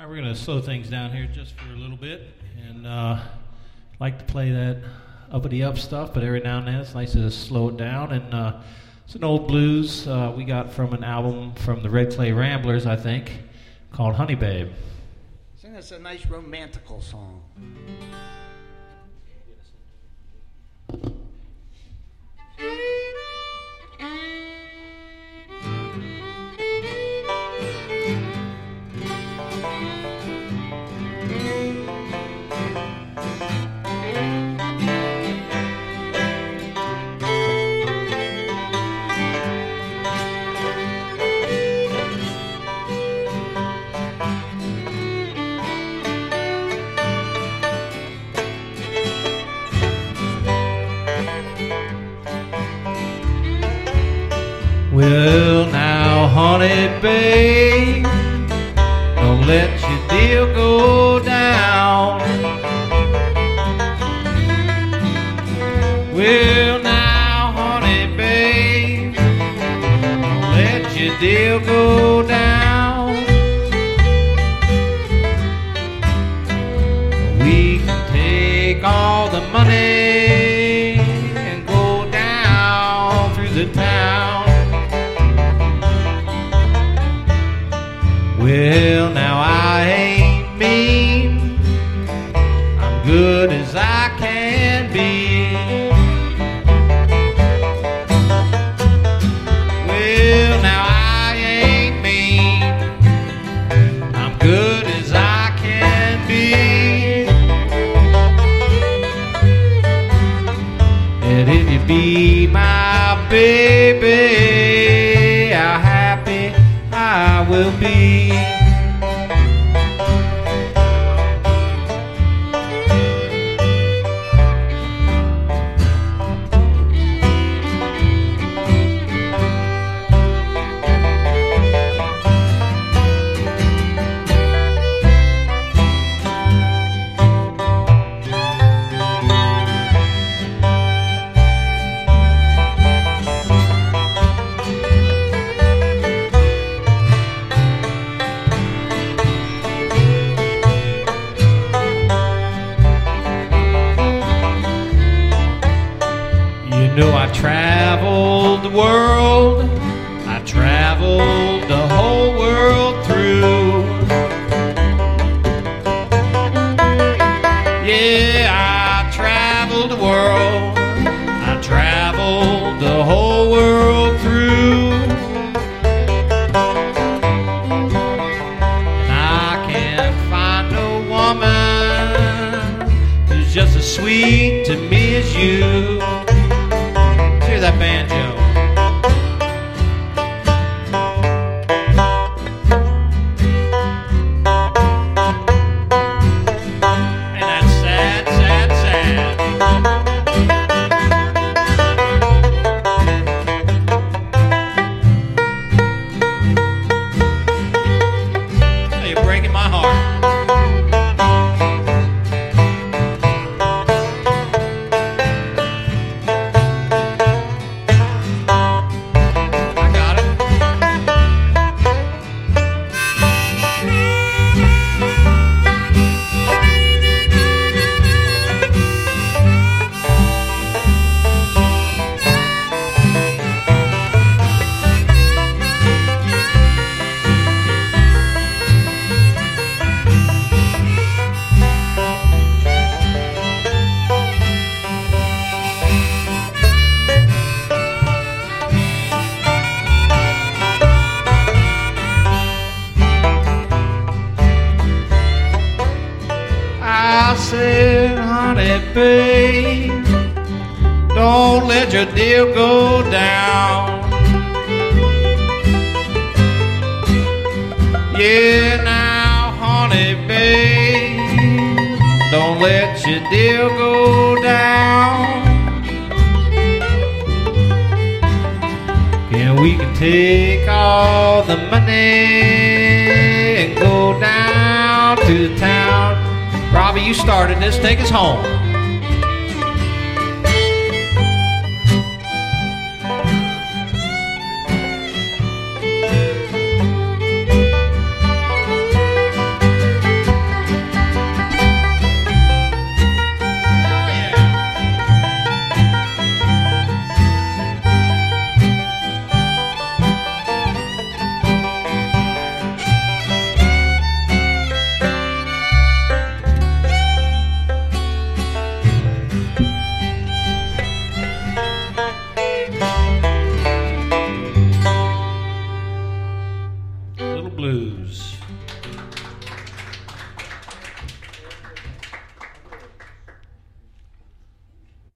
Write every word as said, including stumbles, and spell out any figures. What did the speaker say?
All right, we're going to slow things down here just for a little bit, and uh, like to play that uppity up stuff, but every now and then it's nice to slow it down. And uh, it's an old blues uh, we got from an album from the Red Clay Ramblers, I think, called Honey Babe. I think that's a nice romantical song. Well, now, honey, babe, don't let your deal go down. Well, now, honey, babe, don't let your deal go down. We can take all the money and go down through the town. Well, now I ain't mean, I'm good as I can be. Well, now I ain't mean, I'm good as I can be. And if you be my baby, how happy I will be. You know I traveled the world, I traveled the whole world through. Yeah, I traveled the world, I traveled the whole world through. And I can't find no woman who's just as sweet to me as you. That banjo. And that's sad, sad, sad. Oh, you're breaking my heart. I said, honey, babe, don't let your deal go down. Yeah, now, honey, babe, don't let your deal go down. Yeah, we can take all the money and go down to the town. Robbie, you started this. Take us home. Blues.